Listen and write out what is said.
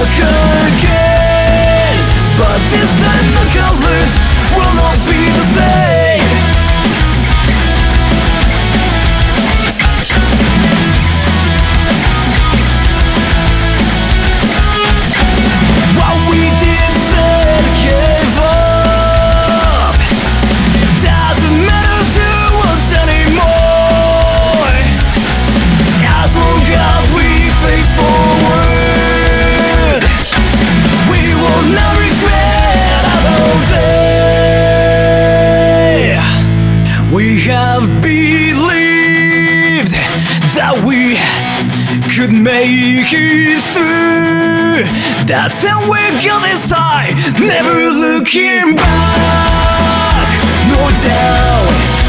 back again, but this time the colors will not be the same. What we did said gave up doesn't matter to us anymore, as long as we face forward. We will not regret our day. We have believed that we could make it through. That's how we got this high, never looking back. No doubt